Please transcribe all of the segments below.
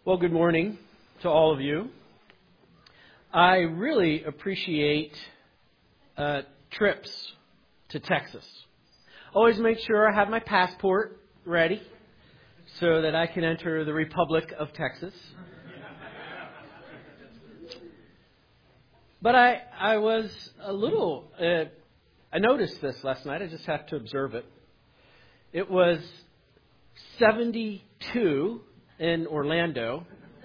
Well, good morning to all of you. I really appreciate trips to Texas. Always make sure I have my passport ready so that I can enter the Republic of Texas. But I was a little, I noticed this last night. I just have to observe it. It was 72 in Orlando,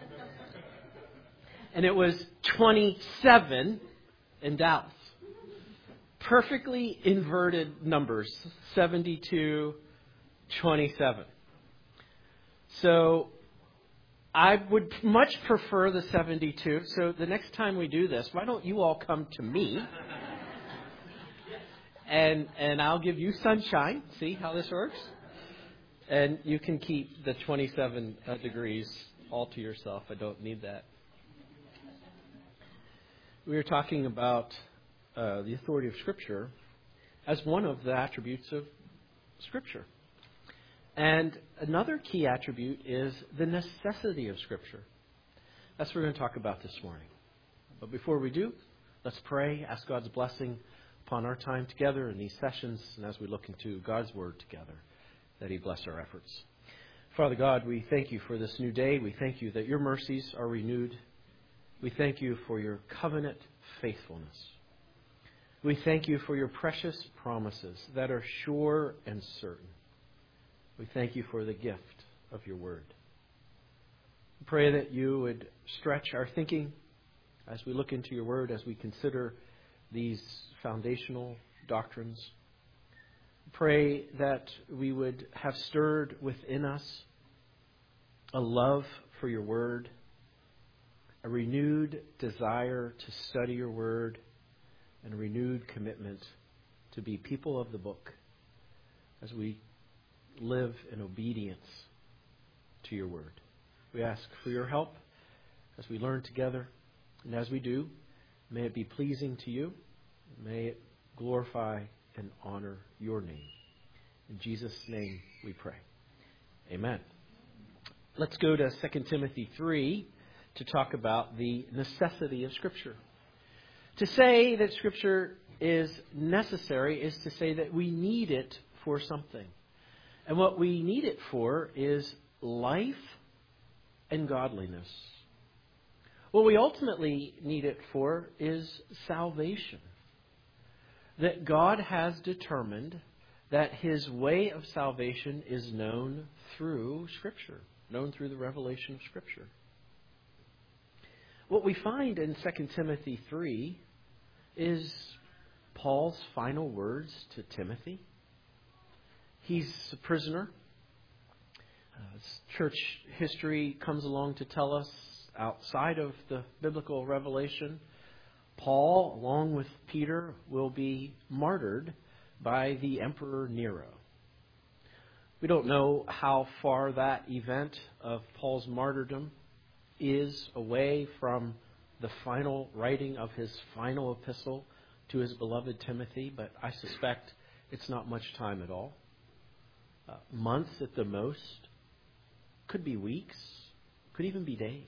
and it was 27 in Dallas. Perfectly inverted numbers, 72, 27. So I would much prefer the 72. So the next time we do this, why don't you all come to me? And I'll give you sunshine. See how this works? And you can keep the 27 degrees all to yourself. I don't need that. We were talking about the authority of Scripture as one of the attributes of Scripture. And another key attribute is the necessity of Scripture. That's what we're going to talk about this morning. But before we do, let's pray, ask God's blessing upon our time together in these sessions, and as we look into God's Word together, that He bless our efforts. Father God, we thank you for this new day. We thank you that your mercies are renewed. We thank you for your covenant faithfulness. We thank you for your precious promises that are sure and certain. We thank you for the gift of your word. We pray that you would stretch our thinking as we look into your word, as we consider these foundational doctrines. Pray that we would have stirred within us a love for your word, a renewed desire to study your word, and a renewed commitment to be people of the book as we live in obedience to your word. We ask for your help as we learn together, and as we do, may it be pleasing to you. May it glorify and honor your name. In Jesus' name we pray. Amen. Let's go to 2 Timothy 3 to talk about the necessity of Scripture. To say that Scripture is necessary is to say that we need it for something. And what we need it for is life and godliness. What we ultimately need it for is salvation. That God has determined that His way of salvation is known through Scripture, known through the revelation of Scripture. What we find in 2 Timothy 3 is Paul's final words to Timothy. He's a prisoner. Church history comes along to tell us, outside of the biblical revelation, Paul, along with Peter, will be martyred by the Emperor Nero. We don't know how far that event of Paul's martyrdom is away from the final writing of his final epistle to his beloved Timothy, but I suspect it's not much time at all. Months at the most, could be weeks, could even be days.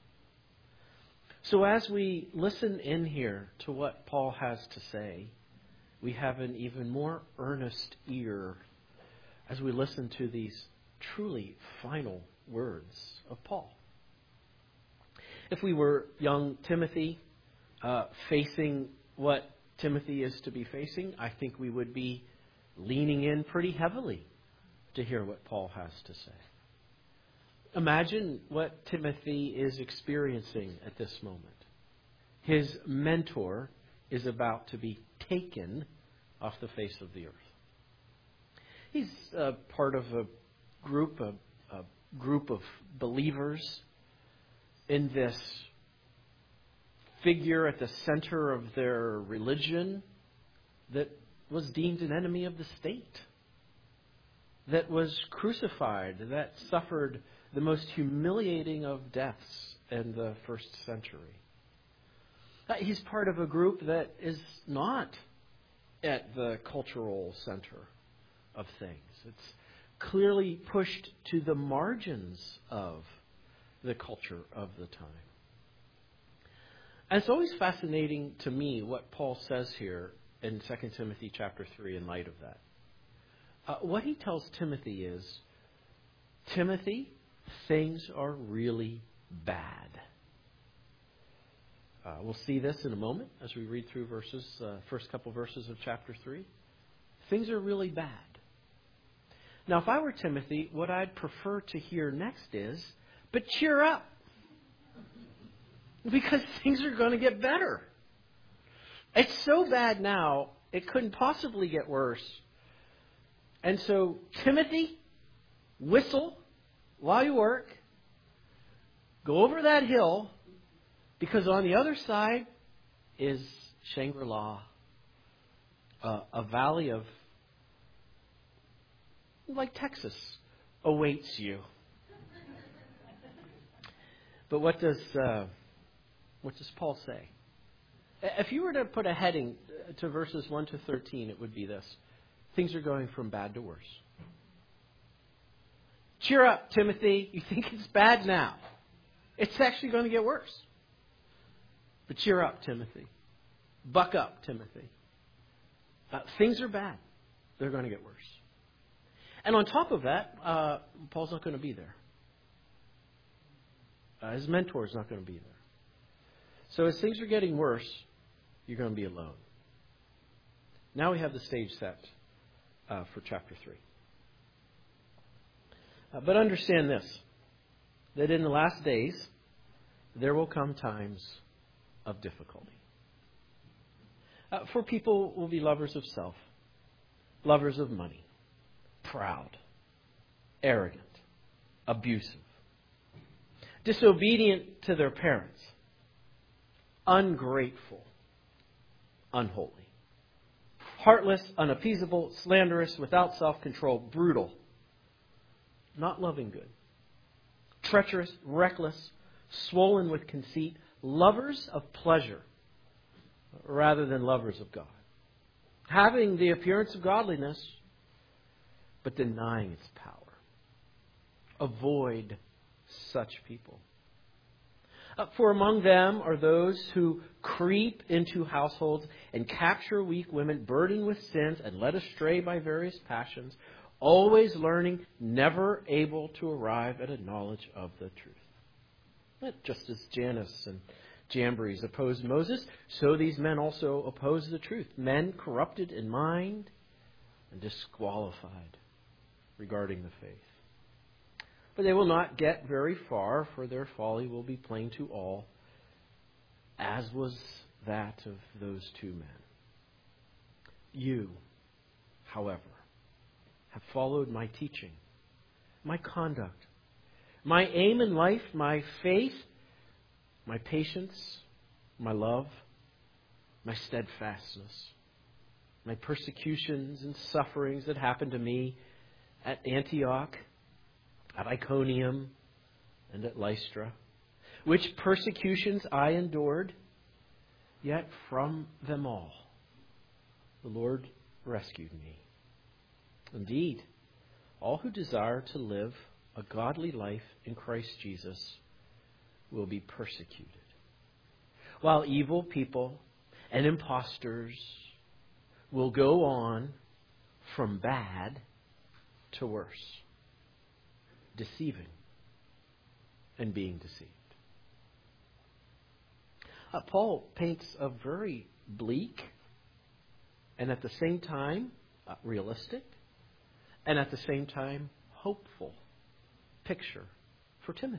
So as we listen in here to what Paul has to say, we have an even more earnest ear as we listen to these truly final words of Paul. If we were young Timothy, facing what Timothy is to be facing, I think we would be leaning in pretty heavily to hear what Paul has to say. Imagine what Timothy is experiencing at this moment. His mentor is about to be taken off the face of the earth. He's part of a group of believers in this figure at the center of their religion that was deemed an enemy of the state, that was crucified, that suffered the most humiliating of deaths in the first century. He's part of a group that is not at the cultural center of things. It's clearly pushed to the margins of the culture of the time. And it's always fascinating to me what Paul says here in 2 Timothy chapter 3 in light of that. What he tells Timothy is, Timothy, things are really bad. We'll see this in a moment as we read through first couple verses of chapter 3. Things are really bad. Now, if I were Timothy, what I'd prefer to hear next is, but cheer up. Because things are going to get better. It's so bad now, it couldn't possibly get worse. And so, Timothy, whistle while you work. Go over that hill, because on the other side is Shangri-La, a valley of, like Texas, awaits you. But what does Paul say? If you were to put a heading to verses 1 to 13, it would be this. Things are going from bad to worse. Cheer up, Timothy. You think it's bad now. It's actually going to get worse. But cheer up, Timothy. Buck up, Timothy. Things are bad. They're going to get worse. And on top of that, Paul's not going to be there. His mentor is not going to be there. So as things are getting worse, you're going to be alone. Now we have the stage set for chapter 3. But understand this, that in the last days, there will come times of difficulty. For people will be lovers of self, lovers of money, proud, arrogant, abusive, disobedient to their parents, ungrateful, unholy, heartless, unappeasable, slanderous, without self-control, brutal, not loving good, treacherous, reckless, swollen with conceit, lovers of pleasure rather than lovers of God, having the appearance of godliness but denying its power. Avoid such people. For among them are those who creep into households and capture weak women, burdened with sins and led astray by various passions, always learning, never able to arrive at a knowledge of the truth. Just as Jannes and Jambres opposed Moses, so these men also oppose the truth. Men corrupted in mind and disqualified regarding the faith. But they will not get very far, for their folly will be plain to all, as was that of those two men. You, however, have followed my teaching, my conduct, my aim in life, my faith, my patience, my love, my steadfastness, my persecutions and sufferings that happened to me at Antioch, at Iconium, and at Lystra, which persecutions I endured, yet from them all the Lord rescued me. Indeed, all who desire to live a godly life in Christ Jesus will be persecuted, while evil people and impostors will go on from bad to worse, deceiving and being deceived. Paul paints a very bleak and at the same time realistic and at the same time hopeful picture for Timothy.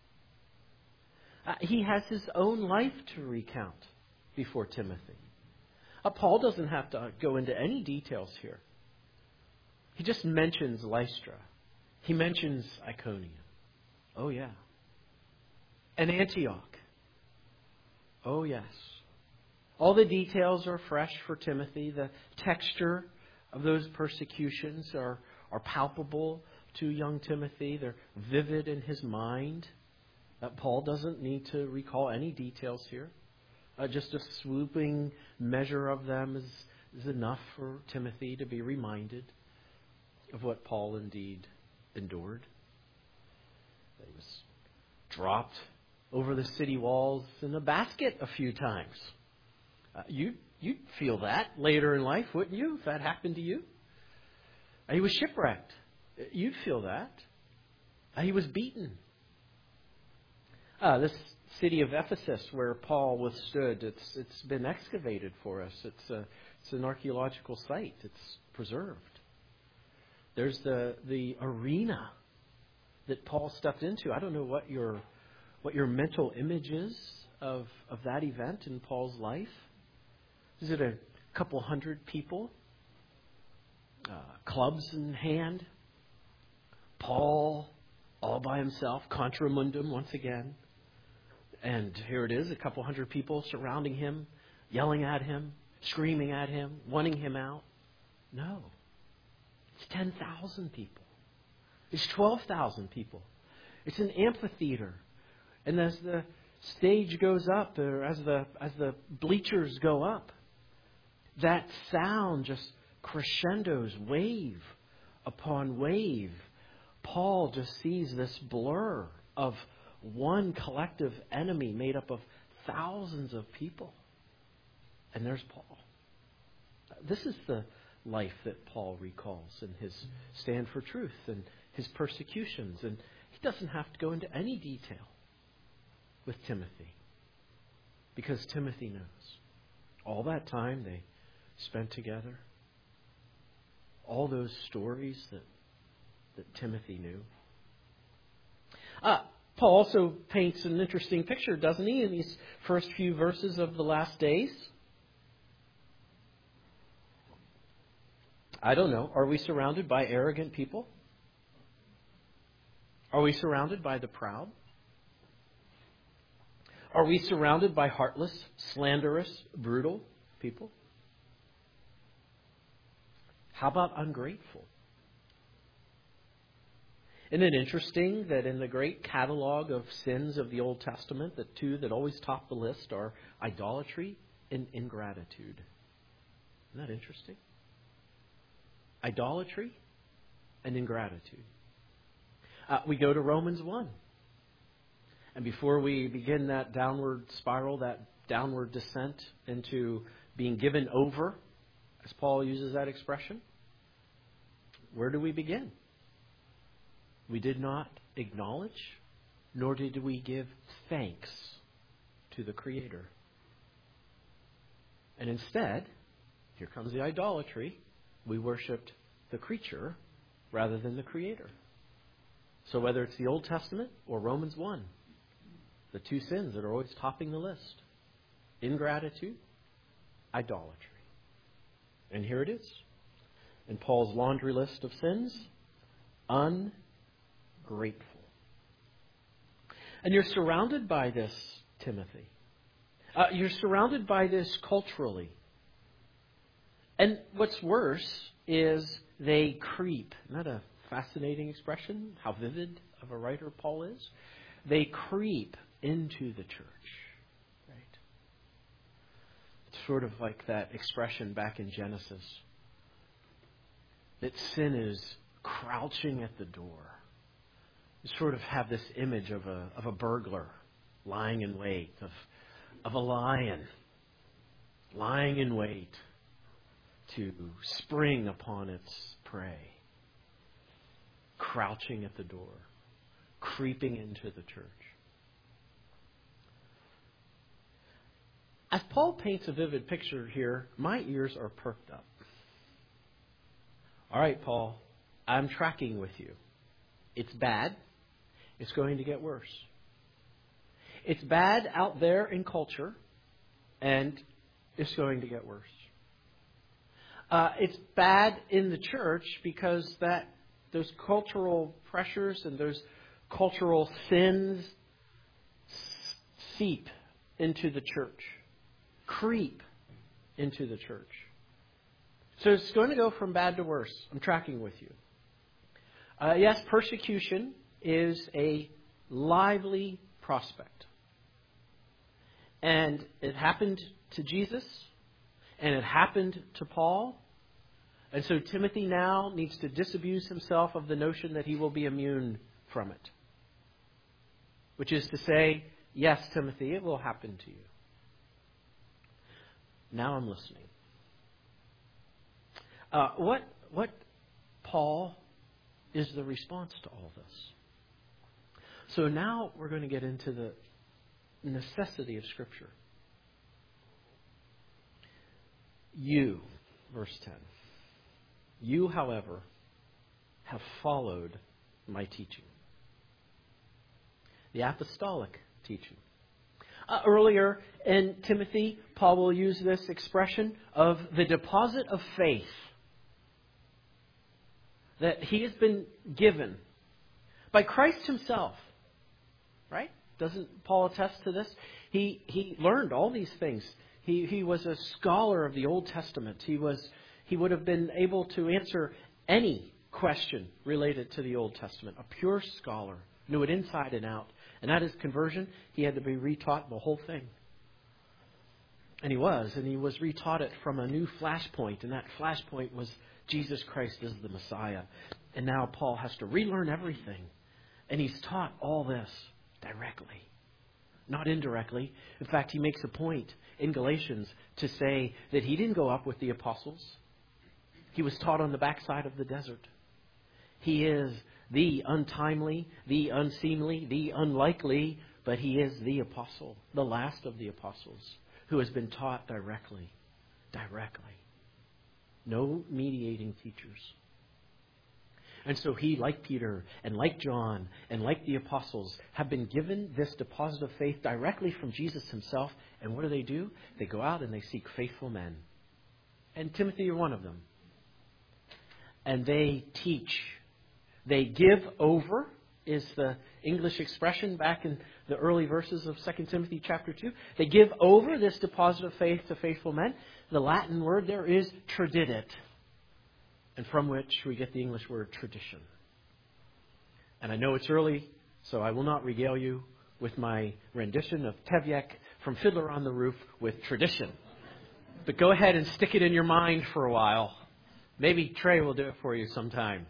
He has his own life to recount before Timothy. Paul doesn't have to go into any details here. He just mentions Lystra. He mentions Iconium. Oh, yeah. And Antioch. Oh, yes. All the details are fresh for Timothy. The texture of those persecutions are palpable to young Timothy. They're vivid in his mind. Paul doesn't need to recall any details here. Just a swooping measure of them is enough for Timothy to be reminded of what Paul indeed endured. That he was dropped over the city walls in a basket a few times. You'd feel that later in life, wouldn't you, if that happened to you? He was shipwrecked. You'd feel that. He was beaten. This city of Ephesus where Paul withstood, it's been excavated for us. It's an archaeological site. It's preserved. There's the arena that Paul stepped into. I don't know what your mental image is of that event in Paul's life. Is it a couple hundred people? Clubs in hand? Paul all by himself, contra mundum once again. And here it is, a couple hundred people surrounding him, yelling at him, screaming at him, wanting him out. No. It's 10,000 people. It's 12,000 people. It's an amphitheater. And as the stage goes up, or as the bleachers go up, that sound just crescendos, wave upon wave. Paul just sees this blur of one collective enemy made up of thousands of people. And there's Paul. This is the life that Paul recalls in his stand for truth and his persecutions. And he doesn't have to go into any detail with Timothy, because Timothy knows. All that time they spent together, all those stories that Timothy knew. Paul also paints an interesting picture, doesn't he, in these first few verses of the last days? I don't know. Are we surrounded by arrogant people? Are we surrounded by the proud? Are we surrounded by heartless, slanderous, brutal people? How about ungrateful? Isn't it interesting that in the great catalog of sins of the Old Testament, the two that always top the list are idolatry and ingratitude? Isn't that interesting? Idolatry and ingratitude. We go to Romans 1. And before we begin that downward spiral, that downward descent into being given over, as Paul uses that expression, where do we begin? We did not acknowledge, nor did we give thanks to the Creator. And instead, here comes the idolatry. We worshipped the creature rather than the Creator. So whether it's the Old Testament or Romans 1, the two sins that are always topping the list: ingratitude, idolatry. And here it is. In Paul's laundry list of sins, ungrateful. And you're surrounded by this, Timothy. You're surrounded by this culturally. And what's worse is they creep. Isn't that a fascinating expression? How vivid of a writer Paul is? They creep into the church. Right? It's sort of like that expression back in Genesis, that sin is crouching at the door. You sort of have this image of a burglar lying in wait, of a lion lying in wait to spring upon its prey, crouching at the door, creeping into the church. As Paul paints a vivid picture here, my ears are perked up. All right, Paul, I'm tracking with you. It's bad. It's going to get worse. It's bad out there in culture, and it's going to get worse. It's bad in the church because those cultural pressures and those cultural sins seep into the church, creep into the church. So it's going to go from bad to worse. I'm tracking with you. Yes, persecution is a lively prospect. And it happened to Jesus, and it happened to Paul. And so Timothy now needs to disabuse himself of the notion that he will be immune from it. which is to say, yes, Timothy, it will happen to you. Now I'm listening. What Paul is the response to all this? So now we're going to get into the necessity of Scripture. You, verse 10. You, however, have followed my teaching. The apostolic teaching. Earlier in Timothy, Paul will use this expression of the deposit of faith that he has been given by Christ himself. Right? Doesn't Paul attest to this? He learned all these things. He was a scholar of the Old Testament. He would have been able to answer any question related to the Old Testament. A pure scholar, knew it inside and out. And at his conversion, he had to be retaught the whole thing. And he was retaught it from a new flashpoint. And that flashpoint was Jesus Christ is the Messiah. And now Paul has to relearn everything. And he's taught all this directly, not indirectly. In fact, he makes a point in Galatians to say that he didn't go up with the apostles. He was taught on the backside of the desert. He is the untimely, the unseemly, the unlikely, but he is the apostle, the last of the apostles, who has been taught directly. No mediating teachers. And so he, like Peter and like John and like the apostles, have been given this deposit of faith directly from Jesus himself. And what do? They go out and they seek faithful men. And Timothy, you're one of them. And they teach. They give over, is the English expression back in the early verses of 2 Timothy chapter 2. They give over this deposit of faith to faithful men. The Latin word there is tradidit, and from which we get the English word tradition. And I know it's early, so I will not regale you with my rendition of Tevye from Fiddler on the Roof with tradition. But go ahead and stick it in your mind for a while. Maybe Trey will do it for you sometime.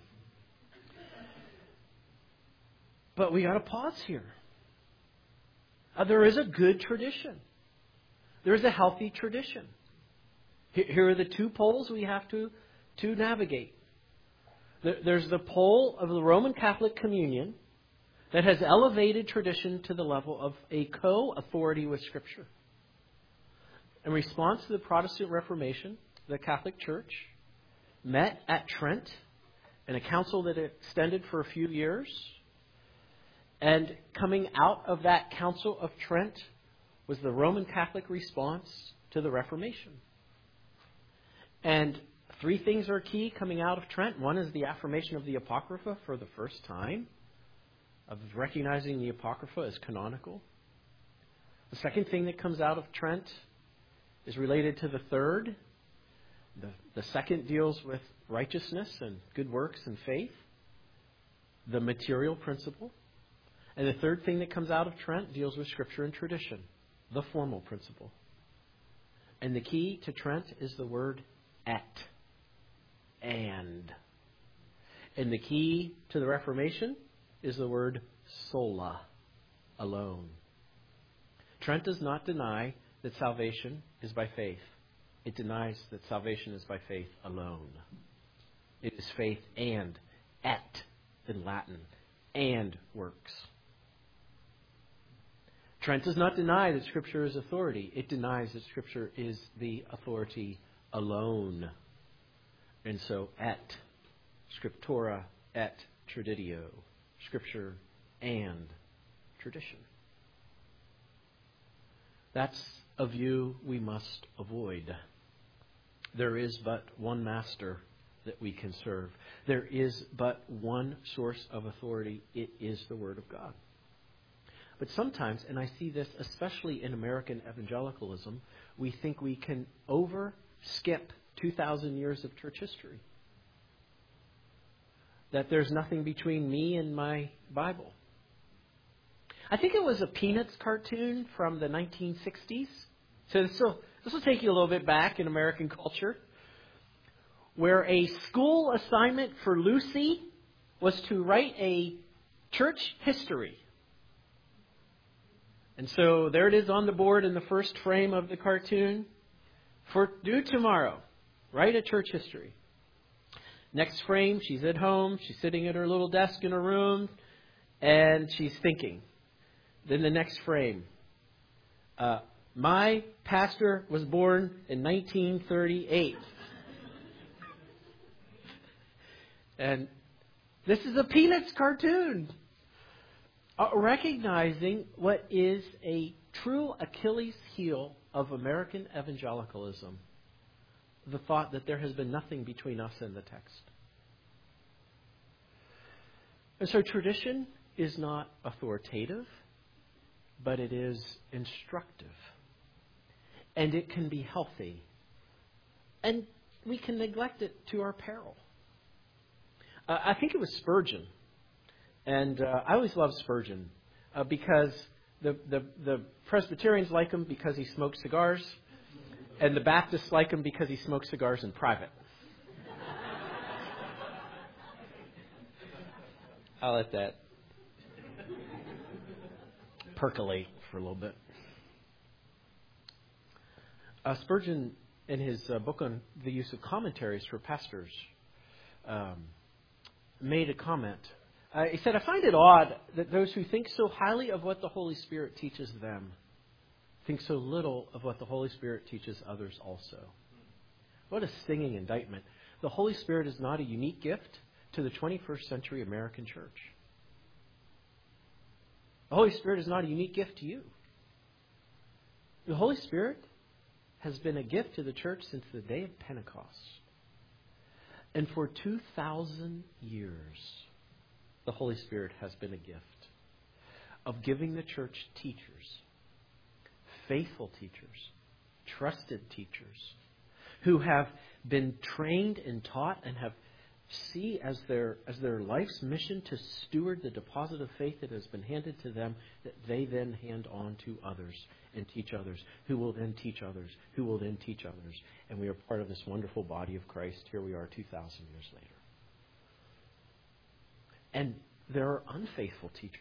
But we got to pause here. There is a good tradition. There is a healthy tradition. Here are the two poles we have to navigate. There's the pole of the Roman Catholic Communion that has elevated tradition to the level of a co-authority with Scripture. In response to the Protestant Reformation, the Catholic Church met at Trent in a council that extended for a few years. And coming out of that Council of Trent was the Roman Catholic response to the Reformation. And three things are key coming out of Trent. One is the affirmation of the Apocrypha for the first time, of recognizing the Apocrypha as canonical. The second thing that comes out of Trent is related to the third. The second deals with righteousness and good works and faith, the material principle. And the third thing that comes out of Trent deals with Scripture and tradition, the formal principle. And the key to Trent is the word et, and. And the key to the Reformation is the word sola, alone. Trent does not deny that salvation is by faith. It denies that salvation is by faith alone. It is faith and, et in Latin, and works. Trent does not deny that Scripture is authority. It denies that Scripture is the authority alone. And so, et scriptura et traditio. Scripture and tradition. That's a view we must avoid. There is but one master that we can serve. There is but one source of authority. It is the Word of God. But sometimes, and I see this especially in American evangelicalism, we think we can skip 2,000 years of church history. That there's nothing between me and my Bible. I think it was a Peanuts cartoon from the 1960s. So this will take you a little bit back in American culture, where a school assignment for Lucy was to write a church history. And so there it is on the board in the first frame of the cartoon. For due tomorrow, write a church history. Next frame, she's at home. She's sitting at her little desk in her room, and she's thinking. Then the next frame, my pastor was born in 1938. And this is a Peanuts cartoon. Recognizing what is a true Achilles heel of American evangelicalism, the thought that there has been nothing between us and the text. And so tradition is not authoritative, but it is instructive. And it can be healthy. And we can neglect it to our peril. I think it was Spurgeon. And I always loved Spurgeon because the Presbyterians like him because he smoked cigars, and the Baptists like him because he smoked cigars in private. I'll let that percolate for a little bit. Spurgeon, in his book on the use of commentaries for pastors, made a comment. He said, I find it odd that those who think so highly of what the Holy Spirit teaches them think so little of what the Holy Spirit teaches others also. What a stinging indictment. The Holy Spirit is not a unique gift to the 21st century American church. The Holy Spirit is not a unique gift to you. The Holy Spirit has been a gift to the church since the day of Pentecost. And for 2,000 years, the Holy Spirit has been a gift of giving the church teachers, faithful teachers, trusted teachers, who have been trained and taught and have see as their life's mission to steward the deposit of faith that has been handed to them, that they then hand on to others and teach others, who will then teach others, who will then teach others. And we are part of this wonderful body of Christ. Here we are 2,000 years later. And there are unfaithful teachers.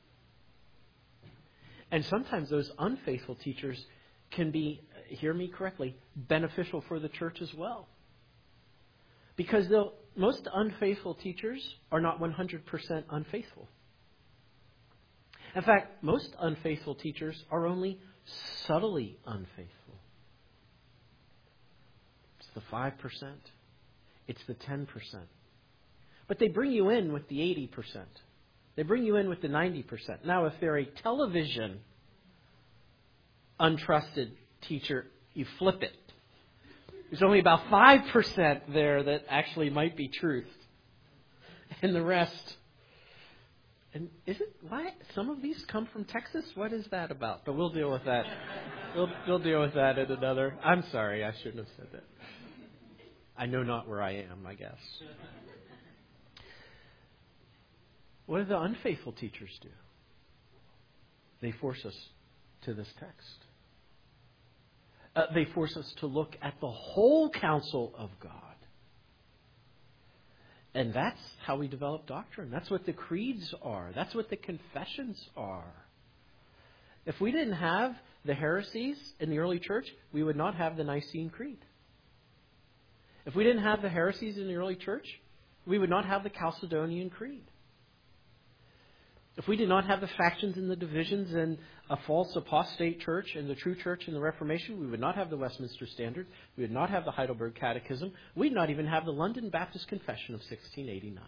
And sometimes those unfaithful teachers can be, hear me correctly, beneficial for the church as well. Because most unfaithful teachers are not 100% unfaithful. In fact, most unfaithful teachers are only subtly unfaithful. It's the 5%. It's the 10%. But they bring you in with the 80%. They bring you in with the 90%. Now, if they're a television untrusted teacher, you flip it. There's only about 5% there that actually might be truth. And the rest. And is it why some of these come from Texas? What is that about? But we'll deal with that. We'll deal with that in another. I'm sorry, I shouldn't have said that. I know not where I am, I guess. What do the unfaithful teachers do? They force us to this text. They force us to look at the whole counsel of God. And that's how we develop doctrine. That's what the creeds are. That's what the confessions are. If we didn't have the heresies in the early church, we would not have the Nicene Creed. If we didn't have the heresies in the early church, we would not have the Chalcedonian Creed. If we did not have the factions and the divisions in a false apostate church and the true church in the Reformation, we would not have the Westminster Standard. We would not have the Heidelberg Catechism. We'd not even have the London Baptist Confession of 1689.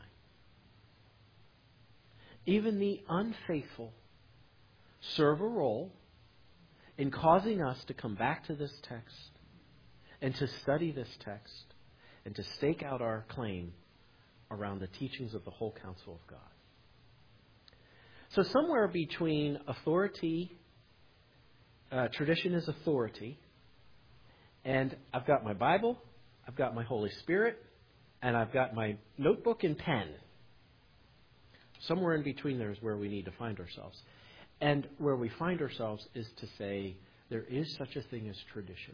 Even the unfaithful serve a role in causing us to come back to this text and to study this text and to stake out our claim around the teachings of the whole counsel of God. So somewhere between authority, tradition is authority, and I've got my Bible, I've got my Holy Spirit, and I've got my notebook and pen. Somewhere in between there is where we need to find ourselves. And where we find ourselves is to say there is such a thing as tradition.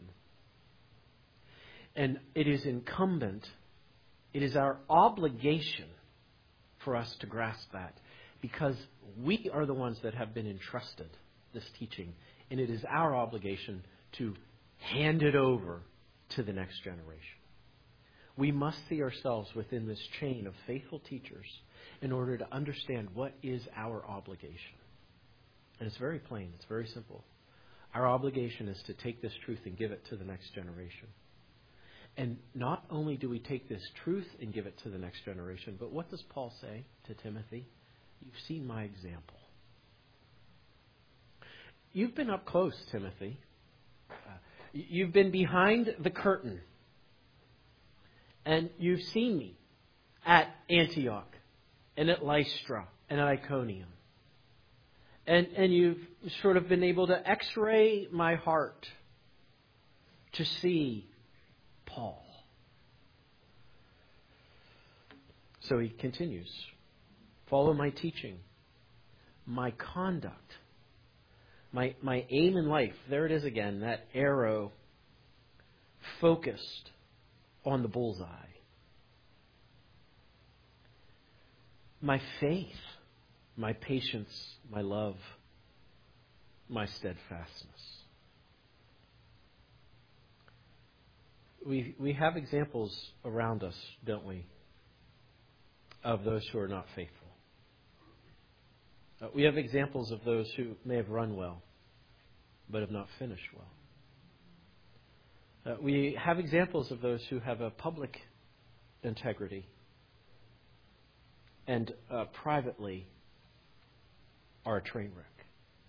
And it is incumbent, it is our obligation for us to grasp that. Because we are the ones that have been entrusted this teaching, and it is our obligation to hand it over to the next generation. We must see ourselves within this chain of faithful teachers in order to understand what is our obligation. And it's very plain. It's very simple. Our obligation is to take this truth and give it to the next generation. And not only do we take this truth and give it to the next generation, but what does Paul say to Timothy? You've seen my example. You've been up close, Timothy. You've been behind the curtain. And you've seen me at Antioch and at Lystra and at Iconium. And you've sort of been able to x-ray my heart to see Paul. So he continues. Follow my teaching, my conduct, my aim in life. There it is again, that arrow focused on the bullseye. My faith, my patience, my love, my steadfastness. We have examples around us, don't we, of those who are not faithful. We have examples of those who may have run well, but have not finished well. We have examples of those who have a public integrity and privately are a train wreck.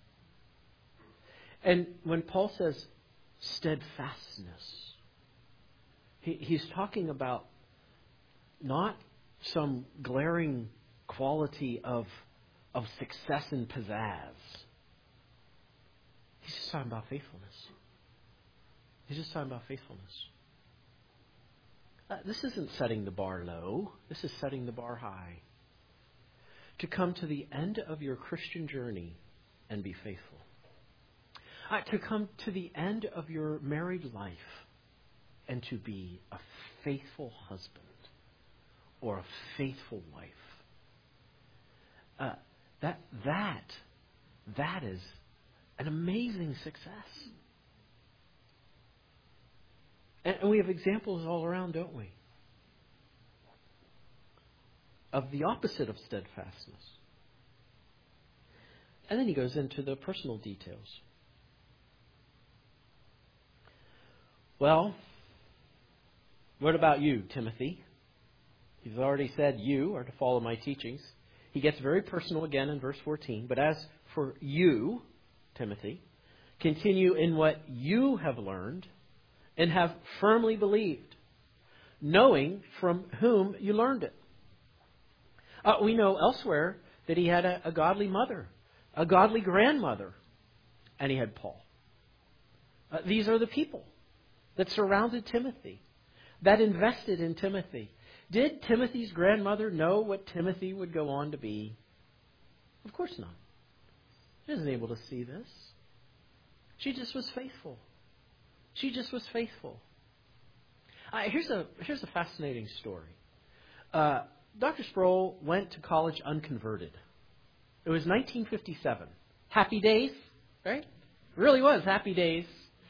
And when Paul says steadfastness, he's talking about not some glaring quality of success and pizzazz. He's just talking about faithfulness. He's just talking about faithfulness. This isn't setting the bar low. This is setting the bar high. To come to the end of your Christian journey and be faithful. To come to the end of your married life and to be a faithful husband or a faithful wife. That is an amazing success. And we have examples all around, don't we? Of the opposite of steadfastness. And then he goes into the personal details. Well, what about you, Timothy? He's already said you are to follow my teachings. He gets very personal again in verse 14. But as for you, Timothy, continue in what you have learned and have firmly believed, knowing from whom you learned it. We know elsewhere that he had a godly mother, a godly grandmother, and he had Paul. These are the people that surrounded Timothy, that invested in Timothy. Did Timothy's grandmother know what Timothy would go on to be? Of course not. She wasn't able to see this. She just was faithful. She just was faithful. Here's a fascinating story. Dr. Sproul went to college unconverted. It was 1957. Happy days, right? It really was happy days.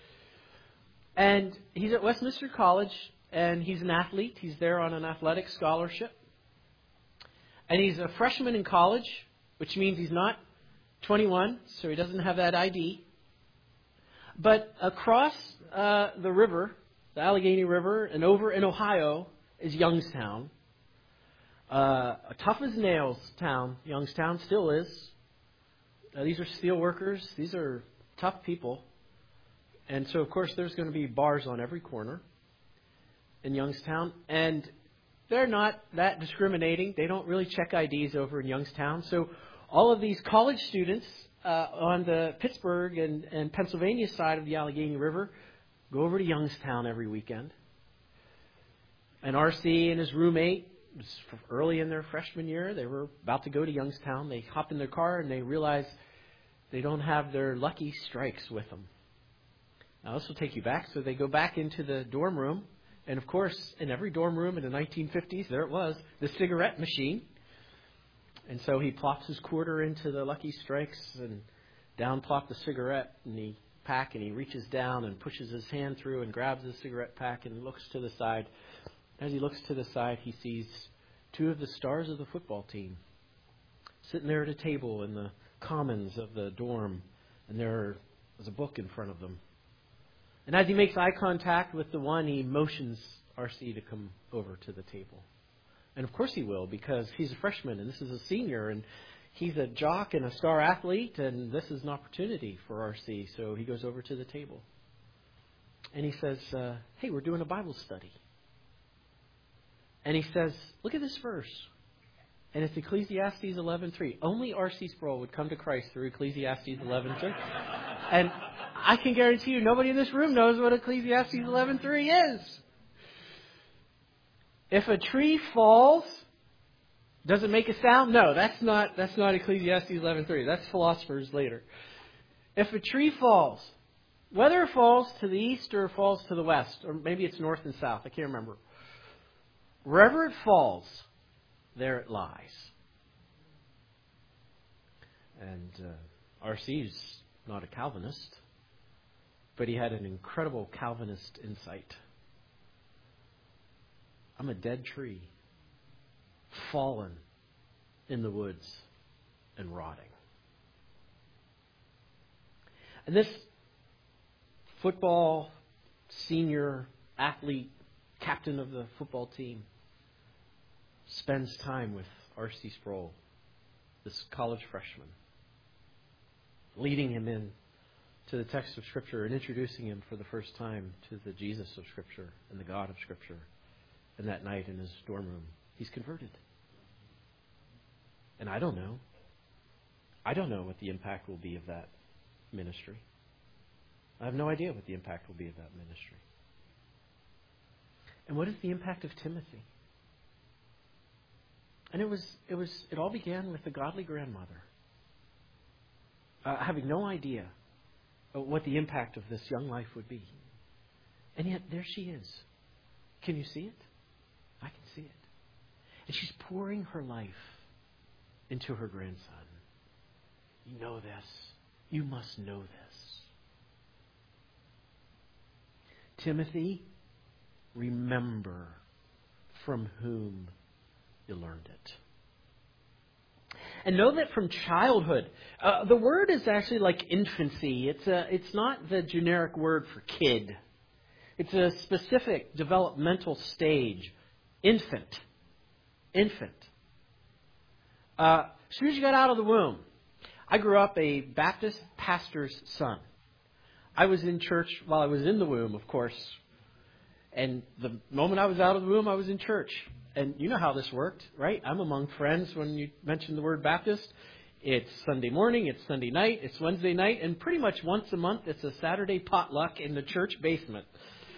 And he's at Westminster College, and he's an athlete. He's there on an athletic scholarship. And he's a freshman in college, which means he's not 21, so he doesn't have that ID. But across the river, the Allegheny River, and over in Ohio is Youngstown. A tough as nails town. Youngstown still is. These are steel workers. These are tough people. And so, of course, there's going to be bars on every corner in Youngstown. And they're not that discriminating. They don't really check IDs over in Youngstown. So all of these college students on the Pittsburgh and Pennsylvania side of the Allegheny River go over to Youngstown every weekend. And R.C. and his roommate, it was early in their freshman year, they were about to go to Youngstown. They hop in their car and they realize they don't have their lucky strikes with them. Now, this will take you back. So they go back into the dorm room. And, of course, in every dorm room in the 1950s, there it was, the cigarette machine. And so he plops his quarter into the lucky strikes and down plopped the cigarette in the pack, and he reaches down and pushes his hand through and grabs the cigarette pack and looks to the side. As he looks to the side, he sees two of the stars of the football team sitting there at a table in the commons of the dorm, and there's a book in front of them. And as he makes eye contact with the one, he motions R.C. to come over to the table. And of course he will, because he's a freshman and this is a senior, and he's a jock and a star athlete, and this is an opportunity for R.C. So he goes over to the table. And he says, hey, we're doing a Bible study. And he says, look at this verse. And it's Ecclesiastes 11:3. Only R.C. Sproul would come to Christ through Ecclesiastes 11:3. And I can guarantee you nobody in this room knows what Ecclesiastes 11:3 is. If a tree falls, does it make a sound? No, that's not Ecclesiastes 11:3. That's philosophers later. If a tree falls, whether it falls to the east or it falls to the west, or maybe it's north and south, I can't remember. Wherever it falls, there it lies. And R.C.'s not a Calvinist, but he had an incredible Calvinist insight. I'm a dead tree, fallen in the woods and rotting. And this football senior athlete, captain of the football team, spends time with R.C. Sproul, this college freshman, leading him in to the text of Scripture and introducing him for the first time to the Jesus of Scripture and the God of Scripture. And that night in his dorm room, he's converted. And I don't know. I don't know what the impact will be of that ministry. I have no idea what the impact will be of that ministry. And what is the impact of Timothy? And it all began with the godly grandmother having no idea what the impact of this young life would be. And yet there she is. Can you see it? I can see it. And she's pouring her life into her grandson. You know this. You must know this. Timothy, remember from whom you learned it. And know that from childhood, the word is actually like infancy. It's not the generic word for kid. It's a specific developmental stage. Infant. As soon as you got out of the womb. I grew up a Baptist pastor's son. I was in church while I was in the womb, of course. And the moment I was out of the womb, I was in church. And you know how this worked, right? I'm among friends when you mention the word Baptist. It's Sunday morning, it's Sunday night, it's Wednesday night, and pretty much once a month it's a Saturday potluck in the church basement.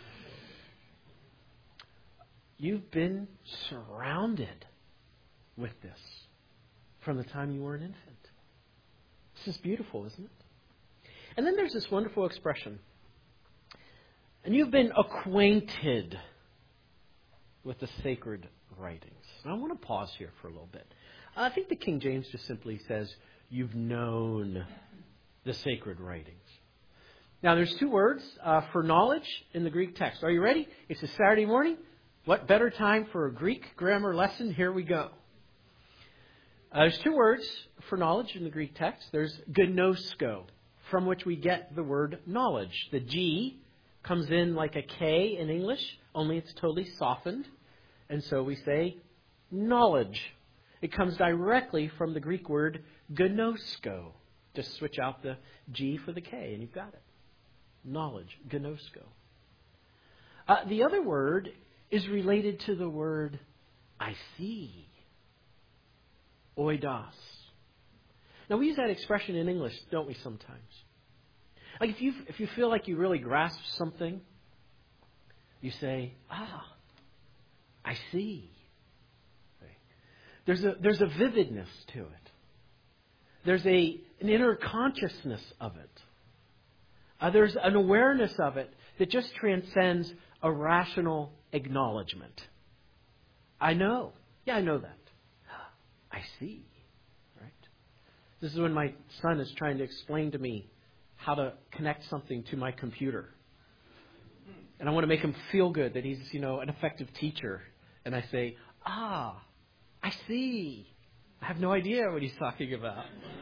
You've been surrounded with this from the time you were an infant. This is beautiful, isn't it? And then there's this wonderful expression. And you've been acquainted with the sacred writings. And I want to pause here for a little bit. I think the King James just simply says, you've known the sacred writings. Now, there's two words for knowledge in the Greek text. Are you ready? It's a Saturday morning. What better time for a Greek grammar lesson? Here we go. There's two words for knowledge in the Greek text. There's gnosko, from which we get the word knowledge. The G comes in like a K in English, only it's totally softened. And so we say knowledge. It comes directly from the Greek word gnosko. Just switch out the G for the K and you've got it. Knowledge, gnosko. The other word is related to the word I see. Oidos. Now we use that expression in English, don't we, sometimes? Like if you feel like you really grasp something, you say, I see. There's a vividness to it. There's an inner consciousness of it. There's an awareness of it that just transcends a rational acknowledgement. I know. Yeah, I know that. I see. Right? This is when my son is trying to explain to me how to connect something to my computer. And I want to make him feel good that he's, an effective teacher. And I say, I see. I have no idea what he's talking about.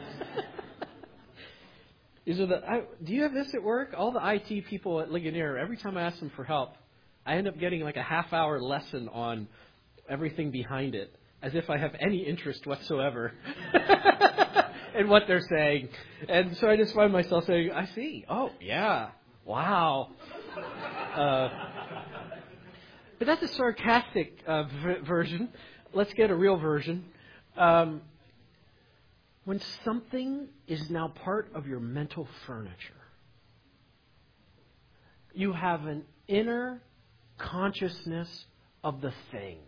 Do you have this at work? All the IT people at Ligonier, every time I ask them for help, I end up getting like a half-hour lesson on everything behind it, as if I have any interest whatsoever in what they're saying. And so I just find myself saying, I see. Oh, yeah. Wow. But that's a sarcastic version. Let's get a real version. When something is now part of your mental furniture, you have an inner consciousness of the thing.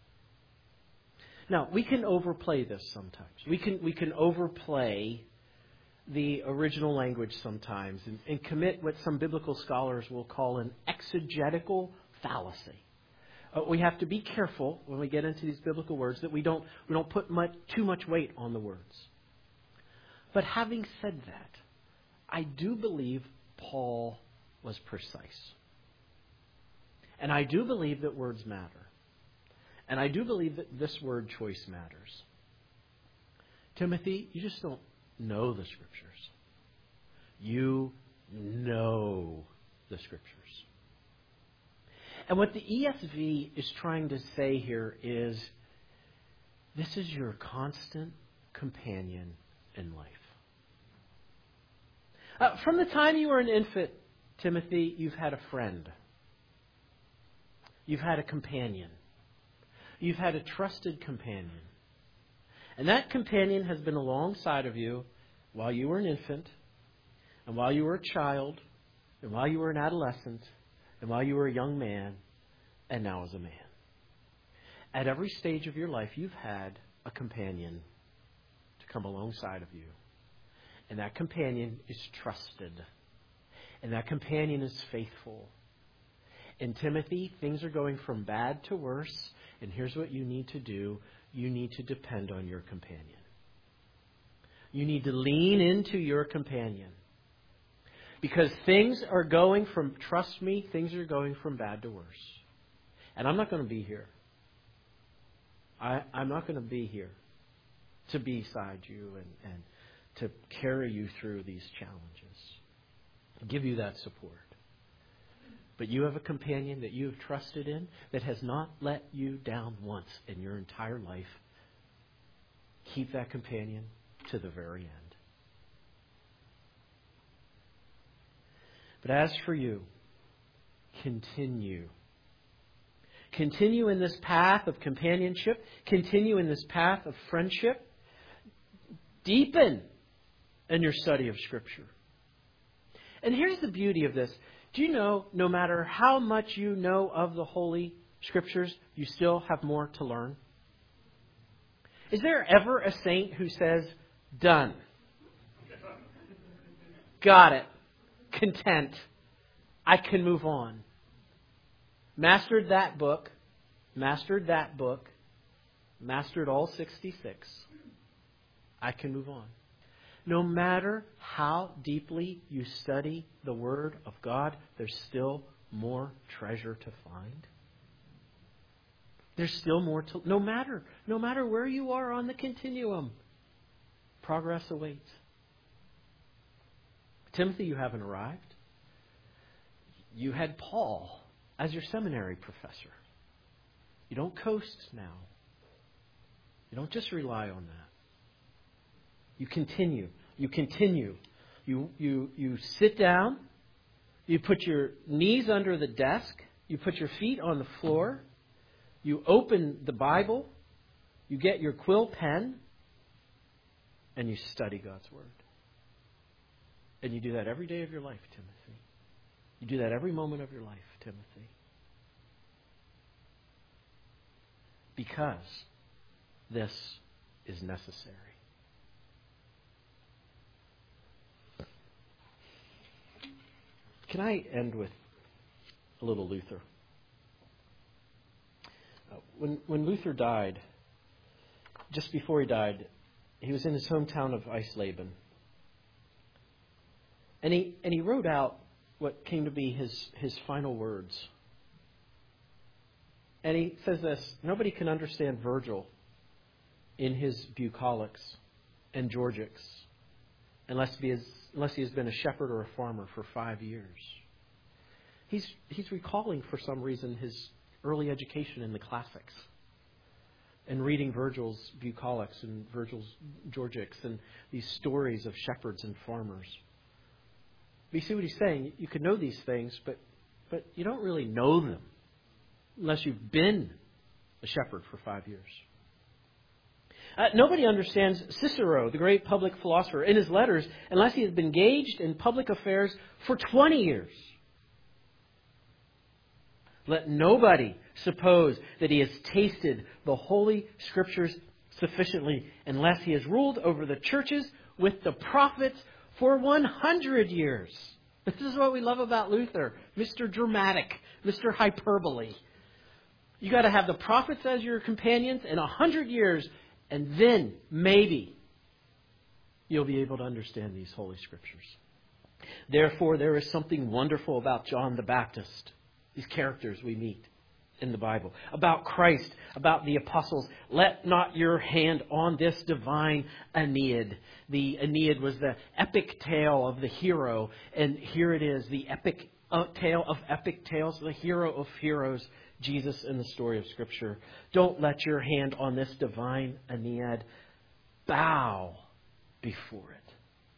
Now, we can overplay this sometimes. We can overplay the original language sometimes and commit what some biblical scholars will call an exegetical fallacy. We have to be careful when we get into these biblical words that we don't put too much weight on the words. But having said that, I do believe Paul was precise. And I do believe that words matter. And I do believe that this word choice matters. Timothy, you just don't know the Scriptures. You know the Scriptures. And what the ESV is trying to say here is, this is your constant companion in life. From the time you were an infant, Timothy, you've had a friend. You've had a companion. You've had a trusted companion. And that companion has been alongside of you while you were an infant, and while you were a child, and while you were an adolescent, and while you were a young man, and now as a man. At every stage of your life, you've had a companion to come alongside of you. And that companion is trusted. And that companion is faithful. And Timothy, things are going from bad to worse. And here's what you need to do. You need to depend on your companion. You need to lean into your companion. Because things are going from, trust me, things are going from bad to worse. And I'm not going to be here. I'm not going to be here to be beside you and to carry you through these challenges, give you that support. But you have a companion that you have trusted in that has not let you down once in your entire life. Keep that companion to the very end. But as for you, continue. Continue in this path of companionship. Continue in this path of friendship. Deepen in your study of Scripture. And here's the beauty of this. Do you know, no matter how much you know of the Holy Scriptures, you still have more to learn? Is there ever a saint who says, done, got it, content, I can move on? Mastered that book, mastered all 66. I can move on. No matter how deeply you study the Word of God, there's still more treasure to find. There's still more to... No matter where you are on the continuum, progress awaits. Timothy, you haven't arrived. You had Paul as your seminary professor. You don't coast now. You don't just rely on that. You continue. You sit down. You put your knees under the desk. You put your feet on the floor. You open the Bible. You get your quill pen. And you study God's Word. And you do that every day of your life, Timothy. You do that every moment of your life, Timothy. Because this is necessary. Can I end with a little Luther? When Luther died, just before he died, he was in his hometown of Eisleben. And he wrote out what came to be his final words. And he says this: nobody can understand Virgil in his bucolics and Georgics unless he has been a shepherd or a farmer for 5 years. He's recalling, for some reason, his early education in the classics and reading Virgil's bucolics and Virgil's Georgics and these stories of shepherds and farmers. But you see what he's saying? You can know these things, but you don't really know them unless you've been a shepherd for 5 years. Nobody understands Cicero, the great public philosopher, in his letters unless he has been engaged in public affairs for 20 years. Let nobody suppose that he has tasted the Holy Scriptures sufficiently unless he has ruled over the churches with the prophets for 100 years. This is what we love about Luther. Mr. Dramatic, Mr. Hyperbole. You got to have the prophets as your companions in 100 years, and then maybe you'll be able to understand these Holy Scriptures. Therefore, there is something wonderful about John the Baptist, these characters we meet in the Bible, about Christ, about the apostles. Let not your hand on this divine Aeneid. The Aeneid was the epic tale of the hero, and here it is, the epic tale of epic tales, the hero of heroes, Jesus in the story of Scripture. Don't let your hand on this divine Aeneid. Bow before it.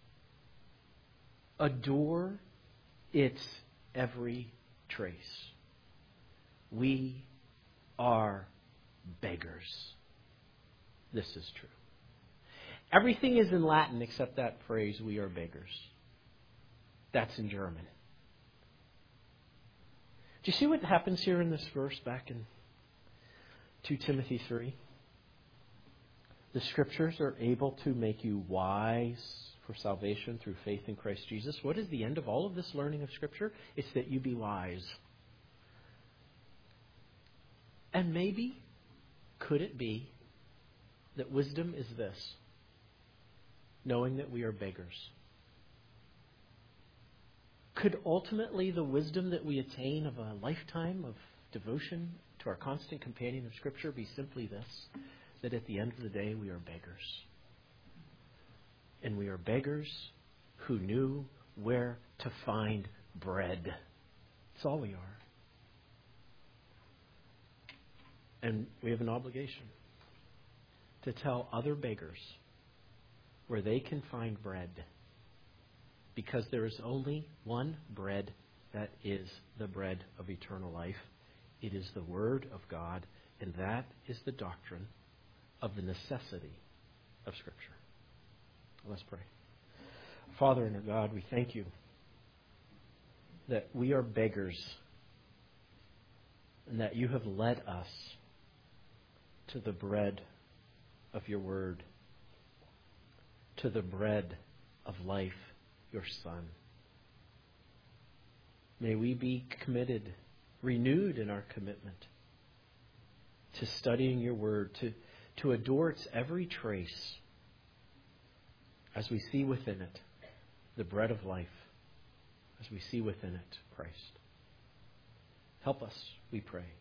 Adore its every trace. We are beggars. This is true. Everything is in Latin except that phrase, we are beggars. That's in German. Do you see what happens here in this verse back in 2 Timothy 3? The Scriptures are able to make you wise for salvation through faith in Christ Jesus. What is the end of all of this learning of Scripture? It's that you be wise. And maybe, could it be, that wisdom is this: knowing that we are beggars. Could ultimately the wisdom that we attain of a lifetime of devotion to our constant companion of Scripture be simply this: that at the end of the day we are beggars. And we are beggars who knew where to find bread. That's all we are. And we have an obligation to tell other beggars where they can find bread. Because there is only one bread that is the bread of eternal life. It is the Word of God, and that is the doctrine of the necessity of Scripture. Let's pray. Father and our God, we thank you that we are beggars and that you have led us to the bread of your Word, to the bread of life, your Son. May we be committed, renewed in our commitment to studying your Word, to adore its every trace as we see within it the bread of life, as we see within it Christ. Help us, we pray.